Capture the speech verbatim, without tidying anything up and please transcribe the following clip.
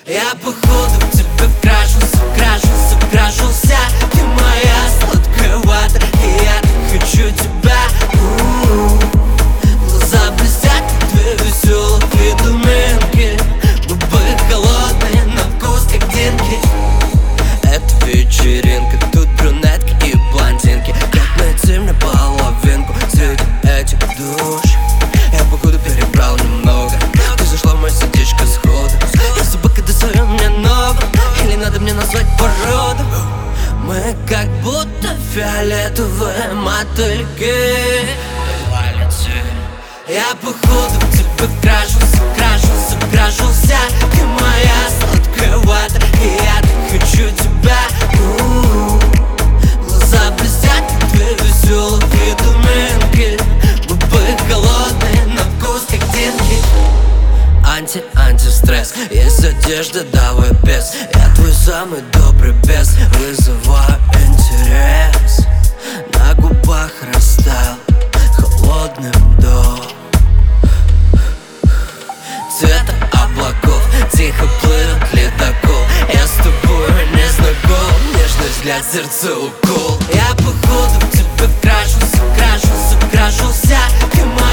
Я походу в тебя вкрашился, вкрашился, вкрашился. Ты моя сладкая вата, и я так хочу тебя. У-у-у. Глаза блестят, две веселых видуминки. Губы холодные, на вкус как динки. Это вечеринка, тут брюнетки и блондинки. Как найти мне половинку среди этих душ? Я походу перебрал немного. Ты зашла в мое сердечко сходу. Я собака, ты свою мне ногу. Или надо мне назвать породу? Мы как будто фиолетовые мотыльки. Я походу в тебя вкрашился, вкрашился, вкрашился. Ты моя сладкая вата, и я так хочу тебя. У-у-у. Глаза блестят, две веселых видуминки. Губы холодные, на вкус как динки. Анти-антистресс, есть одежда, давай без. Я твой самый добрый бес, вызываю интерес. На губах растаял холодным дом. Цвета облаков, тихо плывет ледокол. Я с тобой не знаком, нежный взгляд, сердце укол. Я походу в тебя вкрашился, вкрашился, вкрашился. Ты моя